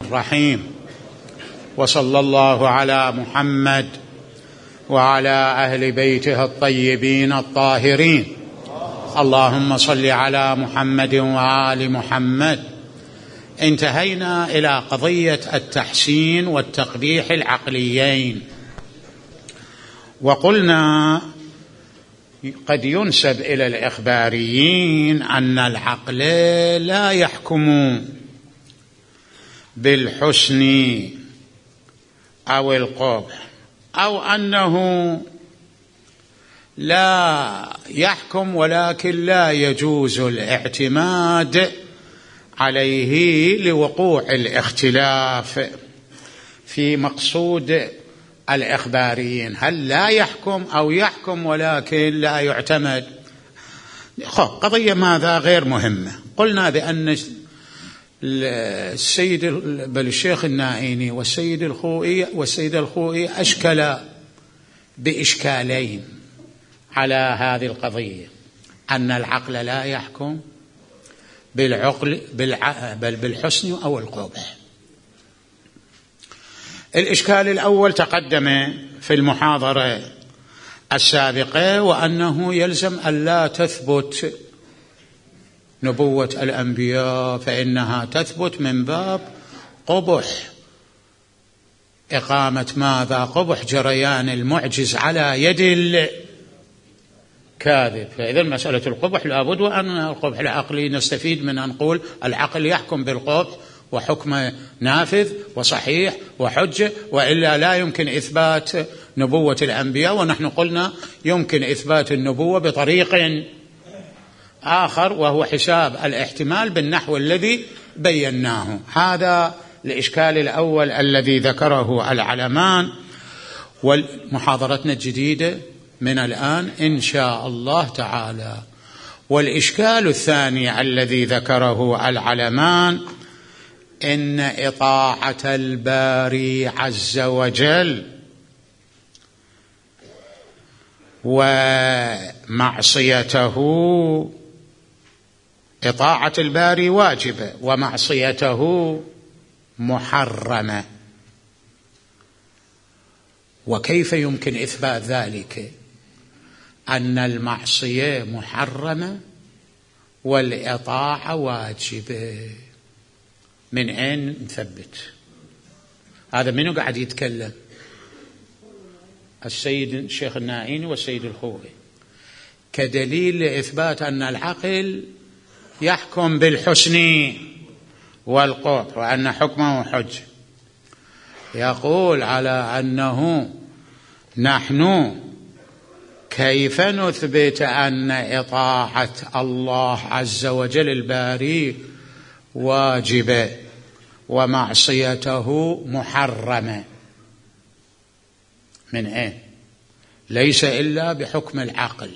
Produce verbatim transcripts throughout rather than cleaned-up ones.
الرحيم. وصلى الله على محمد وعلى أهل بيته الطيبين الطاهرين. اللهم صل على محمد وآل محمد. انتهينا إلى قضية التحسين والتقبيح العقليين، وقلنا قد ينسب إلى الإخباريين أن العقل لا يحكم بالحسن أو القبح، أو أنه لا يحكم ولكن لا يجوز الاعتماد عليه لوقوع الاختلاف في مقصود الإخباريين، هل لا يحكم أو يحكم ولكن لا يعتمد. قضية ماذا غير مهمة. قلنا بأن السيد بل الشيخ النائيني والسيد الخوئي والسيد الخوئي أشكلا بإشكالين على هذه القضية، أن العقل لا يحكم بالعقل بل بالحسن أو القبح. الإشكال الأول تقدم في المحاضرة السابقة، وأنه يلزم ألا تثبت نبوة الأنبياء، فإنها تثبت من باب قبح إقامة ماذا؟ قبح جريان المعجز على يد الكاذب. فإذا مسألة القبح لابد وأن القبح العقلي نستفيد من أن نقول العقل يحكم بالقبح وحكم نافذ وصحيح وحجة، وإلا لا يمكن إثبات نبوة الأنبياء. ونحن قلنا يمكن إثبات النبوة بطريق آخر، وهو حساب الاحتمال بالنحو الذي بيناه. هذا الإشكال الأول الذي ذكره العلمان، والمحاضرتنا الجديدة من الآن إن شاء الله تعالى. والإشكال الثاني الذي ذكره العلمان إن إطاعة الباري عز وجل ومعصيته، إطاعة الباري واجبة ومعصيته محرمة. وكيف يمكن إثبات ذلك؟ أن المعصية محرمة والإطاعة واجبة. من أين نثبت هذا؟ منو قاعد يتكلم؟ السيد الشيخ النائيني والسيد الخوئي، كدليل لإثبات أن العقل يحكم بالحسن والقبح وأن حكمه حجة. يقول على أنه نحن كيف نثبت أن إطاعة الله عز وجل الباري واجبة ومعصيته محرمة؟ من أين؟ ليس إلا بحكم العقل،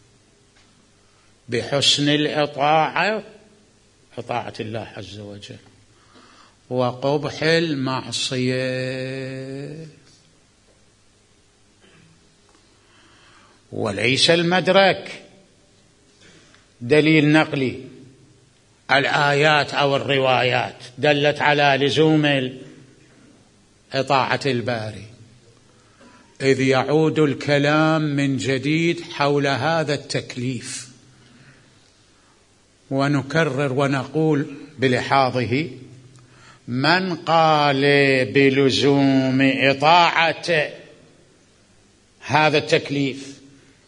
بحسن الإطاعة، إطاعة الله عز وجل، وقبح المعصية. وليس المدرك دليل نقلي، الآيات أو الروايات دلت على لزوم إطاعة الباري، إذ يعود الكلام من جديد حول هذا التكليف. ونكرر ونقول بلحاظه: من قال بلزوم إطاعة هذا التكليف،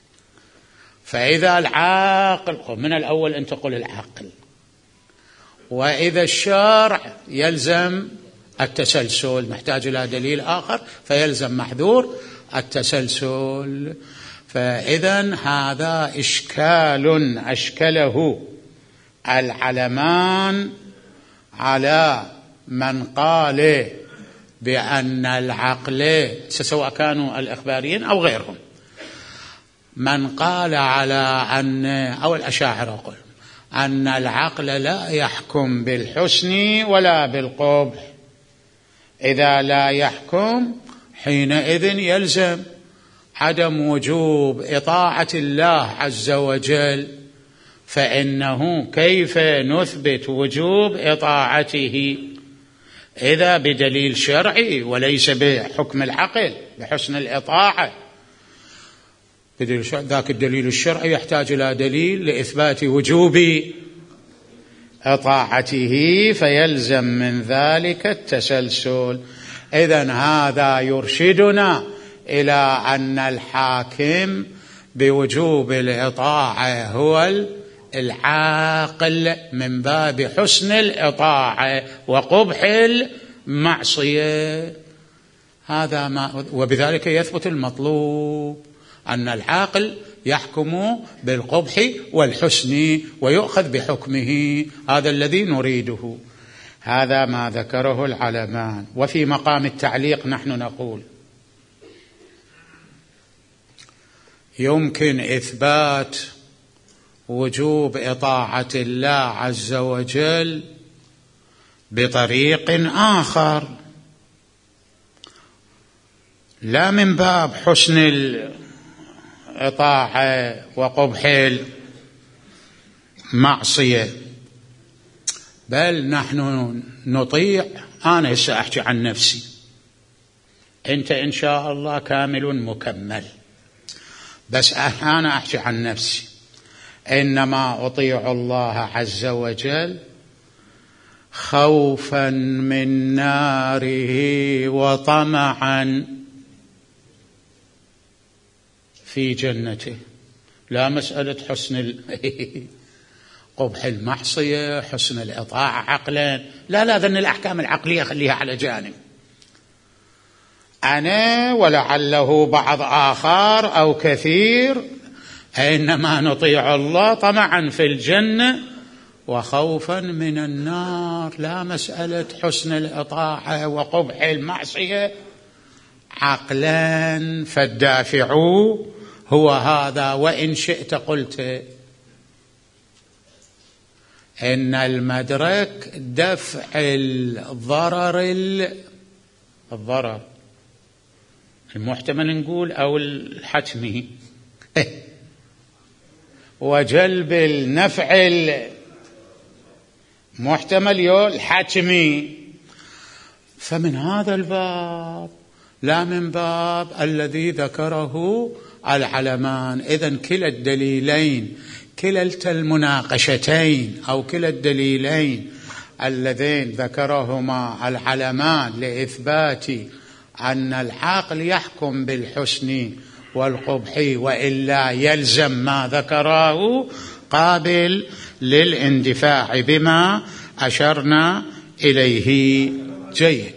فإذا العاقل، من الأول أن تقول العقل، وإذا الشارع يلزم التسلسل، محتاج إلى دليل آخر فيلزم محذور التسلسل. فإذا هذا إشكال أشكله العلمان على من قال بأن العقل، سواء كانوا الإخباريين أو غيرهم، من قال على أن، أو الأشاعرة، قل أن العقل لا يحكم بالحسن ولا بالقبح. إذا لا يحكم حينئذ يلزم عدم وجوب إطاعة الله عز وجل، فإنه كيف نثبت وجوب إطاعته إذا بدليل شرعي وليس بحكم العقل بحسن الإطاعة. بدليل شرعي، ذاك الدليل الشرعي يحتاج إلى دليل لإثبات وجوب إطاعته، فيلزم من ذلك التسلسل. إذن هذا يرشدنا إلى أن الحاكم بوجوب الإطاعة هو العاقل من باب حسن الإطاعة وقبح المعصية. هذا ما وبذلك يثبت المطلوب، أن العاقل يحكم بالقبح والحسن ويؤخذ بحكمه، هذا الذي نريده. هذا ما ذكره العلمان. وفي مقام التعليق نحن نقول يمكن إثبات وجوب إطاعة الله عز وجل بطريق آخر، لا من باب حسن الإطاعة وقبح المعصية، بل نحن نطيع. أنا هسه أحكي عن نفسي، أنت إن شاء الله كامل مكمل، بس أنا أحكي عن نفسي. إنما أطيع الله عز وجل خوفا من ناره وطمعا في جنته، لا مسألة حسن قبح المعصية حسن الإطاعة عقلا، لا لا ذن الأحكام العقلية خليها على جانب. أنا ولعله بعض آخر أو كثير، إنما نطيع الله طمعا في الجنة وخوفا من النار، لا مسألة حسن الإطاعة وقبح المعصية عقلا. فالدافع هو هذا. وإن شئت قلت إن المدرك دفع الضرر الضرر المحتمل نقول أو الحتمي وجلب النفع المحتمل يو الحتمي. فمن هذا الباب لا من باب الذي ذكره العلمان. إذن كلا الدليلين كلتا المناقشتين أو كلا الدليلين اللذين ذكرهما العلمان لإثبات أن العاقل يحكم بالحسن والقبح وإلا يلزم ما ذكره قابل للاندفاع بما أشرنا إليه. جيد.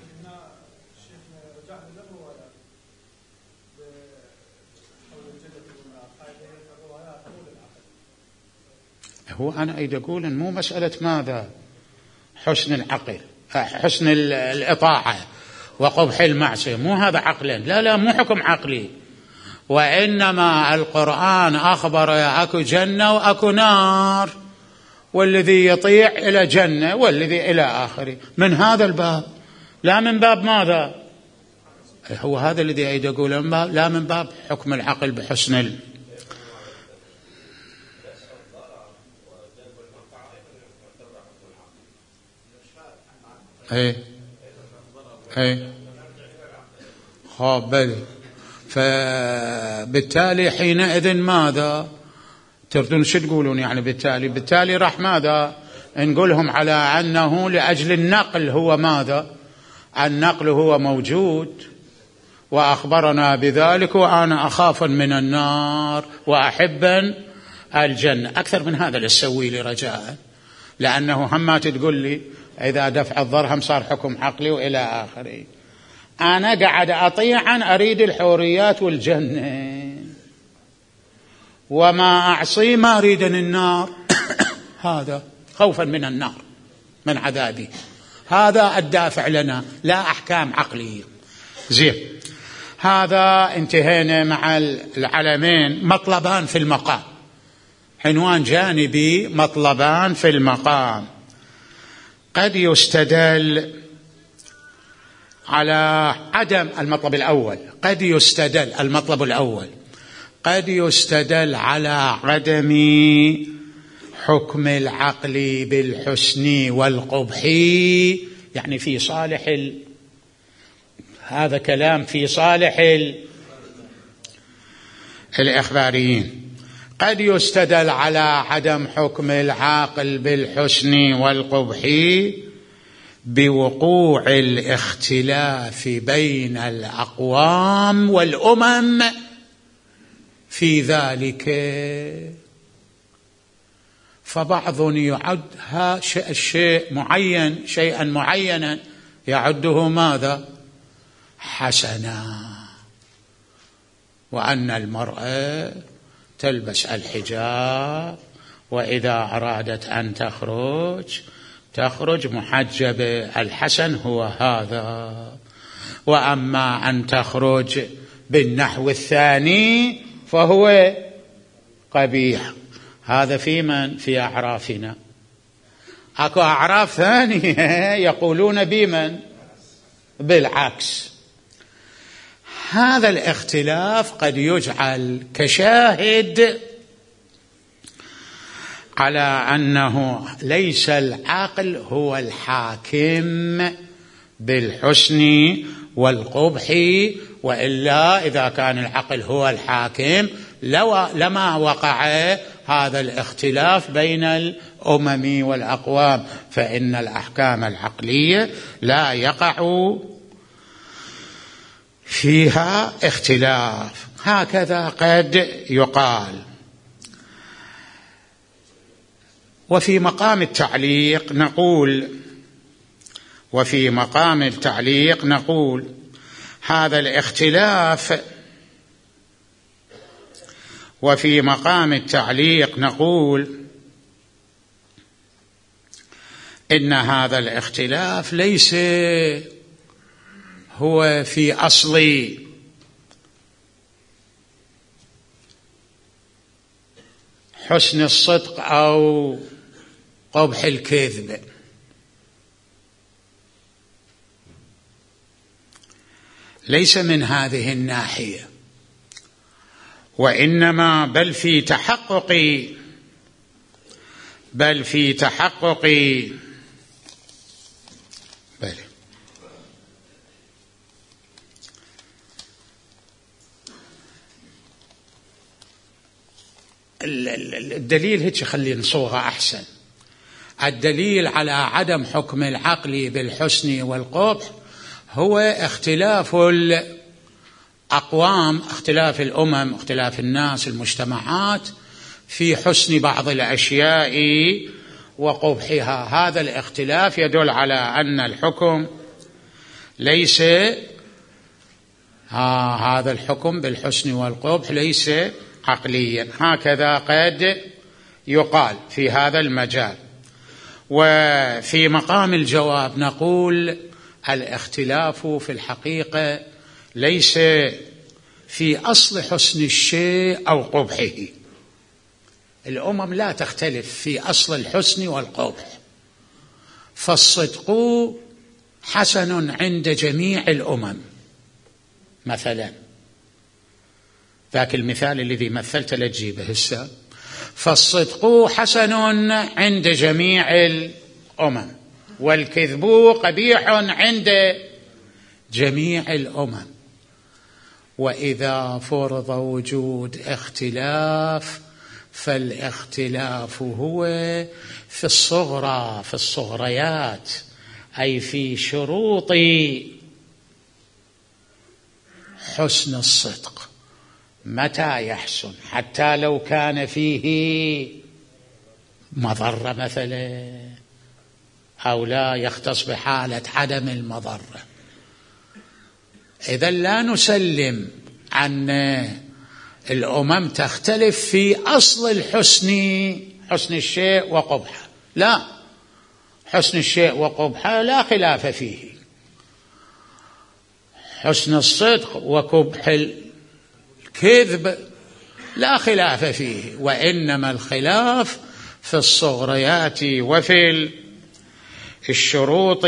هو أنا أريد أقول مو مسألة ماذا حسن العقل حسن الإطاعة وقبح المعصية، مو هذا عقلا، لا لا مو حكم عقلي، وإنما القرآن أخبر أكو جنة وأكو نار، والذي يطيع إلى جنة والذي إلى آخره، من هذا الباب لا من باب ماذا. هو هذا الذي أريد أقول، لا من باب حكم العقل بحسن ال... ايه ايه خاب بلي. فبالتالي حينئذ ماذا تردون شو تقولون يعني بالتالي بالتالي راح ماذا نقولهم على أنه لأجل النقل هو ماذا النقل هو موجود وأخبرنا بذلك، وأنا أخاف من النار وأحبا الجنة. أكثر من هذا للسوي لي رجاء، لأنه هم تقول لي إذا دفع الضرهم صار حكم عقلي وإلى آخره. أنا قاعد أطيعا أريد الحوريات والجنة، وما أعصي ما أريد النار هذا خوفا من النار من عذابي، هذا الدافع لنا لا أحكام عقلية. زين، هذا انتهينا مع العلمين. مطلبان في المقام، عنوان جانبي مطلبان في المقام. قد يستدل على عدم المطلب الأول، قد يستدل المطلب الأول قد يستدل على عدم حكم العقل بالحسن والقبح يعني في صالح ال... هذا كلام في صالح ال... الإخباريين. قد يستدل على عدم حكم العاقل بالحسن والقبح بوقوع الاختلاف بين الأقوام والأمم في ذلك، فبعض يعد الشيء معين شيئا معينا يعده ماذا؟ حسنا، وأن المرأة تلبس الحجاب وإذا أرادت أن تخرج تخرج محجبة، الحسن هو هذا. وأما أن تخرج بالنحو الثاني فهو قبيح. هذا في من؟ في أعرافنا. أكو أعراف ثانية يقولون بمن؟ بالعكس. هذا الاختلاف قد يجعل كشاهد على أنه ليس العقل هو الحاكم بالحسن والقبح، وإلا إذا كان العقل هو الحاكم لما وقع هذا الاختلاف بين الأمم والأقوام، فإن الأحكام العقلية لا يقع فيها اختلاف. هكذا قد يقال. وفي مقام التعليق نقول وفي مقام التعليق نقول هذا الاختلاف وفي مقام التعليق نقول إن هذا الاختلاف ليس هو في أصل حسن الصدق أو قبح الكذب، ليس من هذه الناحية، وإنما بل في تحقق بل في تحقق بل الدليل هيك خلينا نصوغه أحسن. الدليل على عدم حكم العقل بالحسن والقبح هو اختلاف الأقوام، اختلاف الأمم، اختلاف الناس، المجتمعات في حسن بعض الأشياء وقبحها. هذا الاختلاف يدل على أن الحكم ليس آه هذا الحكم بالحسن والقبح ليس عقليا. هكذا قد يقال في هذا المجال. وفي مقام الجواب نقول الاختلاف في الحقيقة ليس في أصل حسن الشيء أو قبحه. الأمم لا تختلف في أصل الحسن والقبح، فالصدق حسن عند جميع الأمم. مثلا ذاك المثال الذي مثلت لتجيبه هسه، فالصدق حسن عند جميع الأمم والكذب قبيح عند جميع الأمم. وإذا فرض وجود اختلاف فالاختلاف هو في الصغرى، في الصغريات، أي في شروط حسن الصدق. متى يحسن؟ حتى لو كان فيه مضرة مثلا، أو لا يختص بحالة عدم المضرة. إذن لا نسلم أن الأمم تختلف في أصل الحسن، حسن الشيء وقبحه. لا، حسن الشيء وقبحه لا خلاف فيه. حسن الصدق وقبح الكذب لا خلاف فيه، وإنما الخلاف في الصغريات وفي الشروط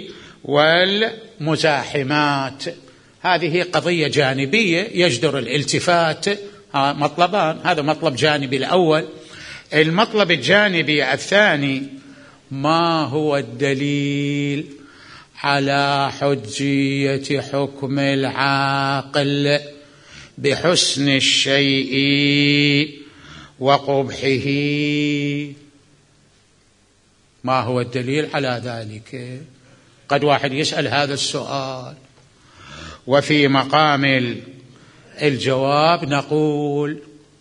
والمزاحمات. هذه قضية جانبية يجدر الالتفات. مطلبان، هذا مطلب جانبي الأول. المطلب الجانبي الثاني، ما هو الدليل على حجية حكم العاقل بحسن الشيء وقبحه. ما هو الدليل على ذلك؟ قد واحد يسأل هذا السؤال، وفي مقام الجواب نقول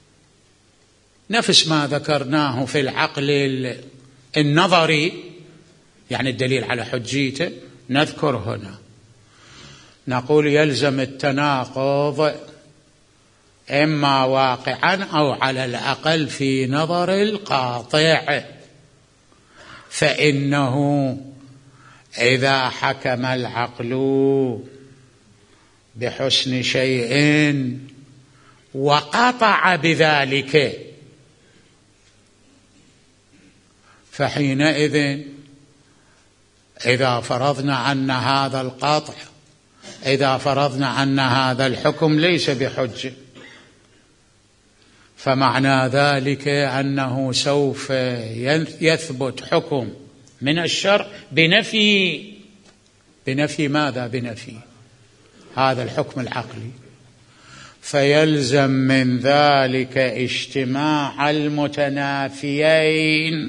نفس ما ذكرناه في العقل النظري، يعني الدليل على حجيته، نذكر هنا نقول يلزم التناقض إما واقعا أو على الأقل في نظر القاطع، فإنه إذا حكم العقل بحسن شيء وقطع بذلك فحينئذ إذا فرضنا أن هذا القطع إذا فرضنا أن هذا الحكم ليس بحجة، فمعنى ذلك أنه سوف يثبت حكم من الشرع بنفي بنفي ماذا؟ بنفي هذا الحكم العقلي، فيلزم من ذلك اجتماع المتنافيين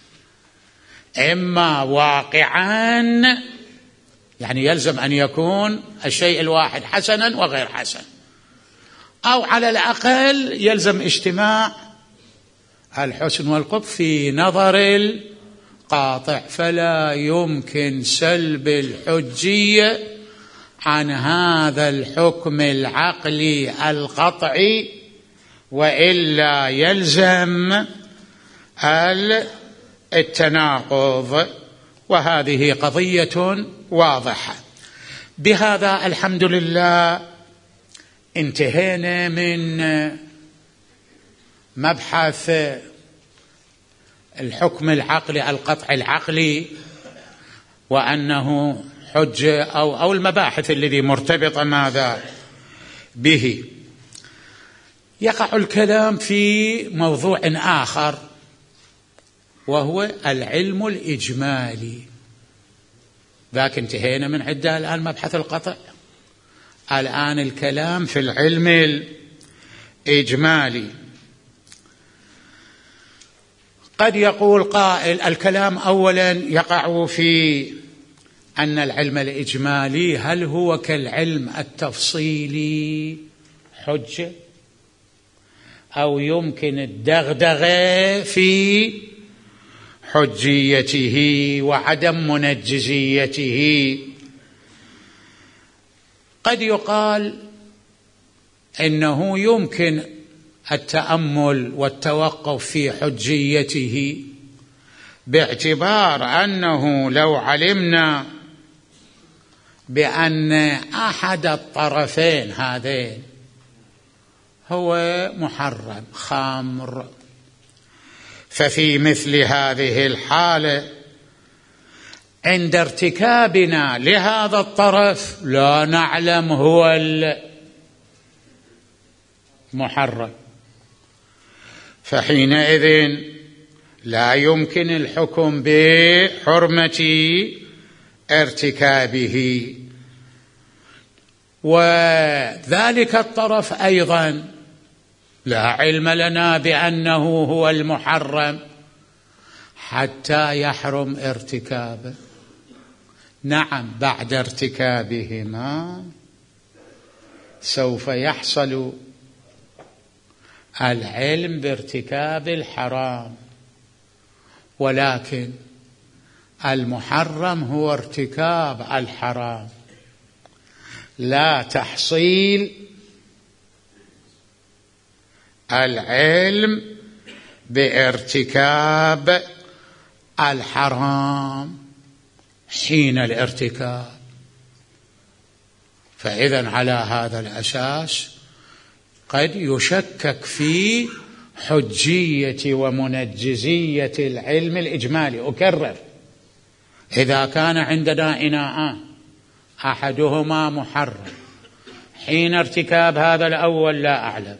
إما واقعا، يعني يلزم أن يكون الشيء الواحد حسنا وغير حسن، أو على الأقل يلزم اجتماع الحسن والقبح في نظر القاطع، فلا يمكن سلب الحجية عن هذا الحكم العقلي القطعي، وإلا يلزم التناقض، وهذه قضية واضحة. بهذا الحمد لله انتهينا من مبحث الحكم العقلي القطع العقلي وأنه حجة أو أو المباحث الذي مرتبطة ماذا به. يقع الكلام في موضوع آخر وهو العلم الإجمالي. ذاك انتهينا من عدة، الآن مبحث القطع، الآن الكلام في العلم الإجمالي. قد يقول قائل الكلام أولا يقع في أن العلم الإجمالي هل هو كالعلم التفصيلي حجة، أو يمكن الدغدغة في حجيته وعدم منجزيته. قد يقال إنه يمكن التأمل والتوقف في حجيته باعتبار أنه لو علمنا بأن أحد الطرفين هذين هو محرم خمر، ففي مثل هذه الحالة عند ارتكابنا لهذا الطرف لا نعلم هو المحرم، فحينئذ لا يمكن الحكم بحرمة ارتكابه، وذلك الطرف أيضا لا علم لنا بأنه هو المحرم حتى يحرم ارتكابه. نعم، بعد ارتكابهما سوف يحصل العلم بارتكاب الحرام، ولكن المحرم هو ارتكاب الحرام لا تحصيل العلم بارتكاب الحرام حين الارتكاب. فإذن على هذا الأساس قد يشكك في حجية ومنجزية العلم الإجمالي. أكرر، إذا كان عندنا إناءان أحدهما محرم حين ارتكاب هذا الأول لا أعلم،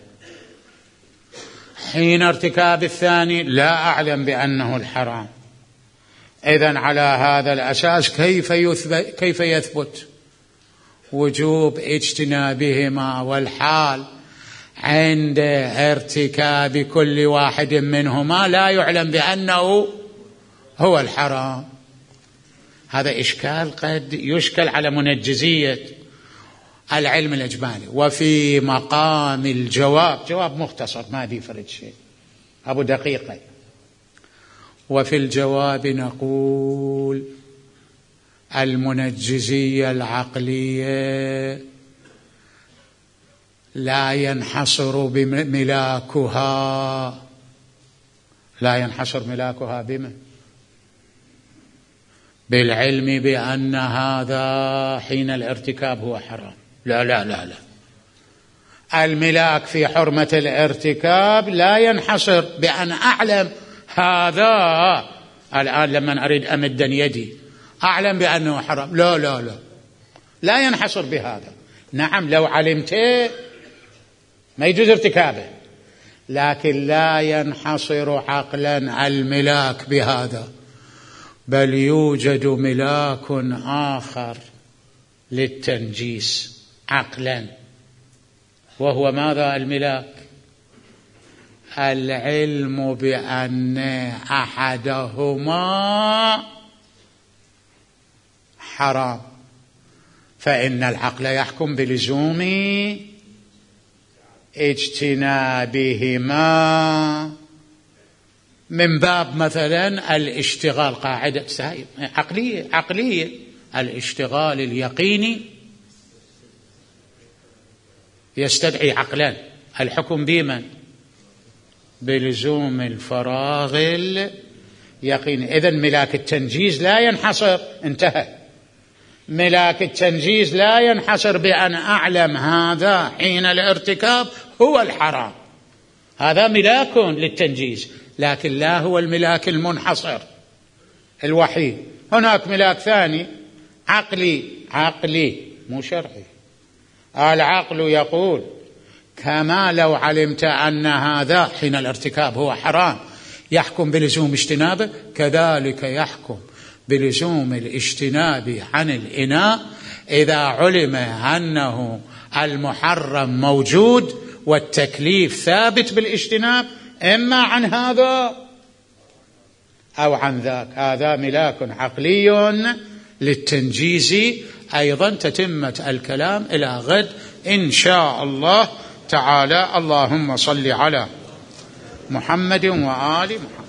حين ارتكاب الثاني لا أعلم بأنه الحرام، إذن على هذا الأساس كيف يثبت كيف يثبت وجوب اجتنابهما، والحال عند ارتكاب كل واحد منهما لا يعلم بأنه هو الحرام. هذا إشكال قد يشكل على منجزية العلم الإجمالي. وفي مقام الجواب، جواب مختصر ما بيفرد شيء، أبو دقيقة، وفي الجواب نقول المنجزية العقلية لا ينحصر بملاكها، لا ينحصر ملاكها بما بالعلم بأن هذا حين الارتكاب هو حرام. لا لا لا لا، الملاك في حرمة الارتكاب لا ينحصر بأن أعلم هذا الآن لما أريد أمد يدي أعلم بأنه حرام، لا لا لا لا ينحصر بهذا. نعم لو علمته ما يجوز ارتكابه، لكن لا ينحصر عقلا الملاك بهذا، بل يوجد ملاك آخر للتنجيس عقلا، وهو ماذا الملاك؟ العلم بأن أحدهما حرام، فإن العقل يحكم بلزوم اجتنابهما من باب مثلا الاشتغال، قاعدة عقلية عقلية الاشتغال اليقيني يستدعي عقلا، الحكم بمن؟ بلزوم الفراغ اليقيني. إذن ملاك التنجيز لا ينحصر، انتهى، ملاك التنجيز لا ينحصر بأن أعلم هذا حين الارتكاب هو الحرام، هذا ملاك للتنجيز، لكن لا هو الملاك المنحصر الوحيد. هناك ملاك ثاني عقلي، عقلي مو شرعي. العقل يقول كما لو علمت أن هذا حين الارتكاب هو حرام يحكم بلزوم اجتنابه، كذلك يحكم بلزوم الاجتناب عن الإناء إذا علم أنه المحرم موجود والتكليف ثابت بالاجتناب، إما عن هذا أو عن ذاك. هذا ملاك عقلي للتنجيز أيضا. تتمة الكلام إلى غد إن شاء الله تعالى. اللهم صل على محمد وآل محمد.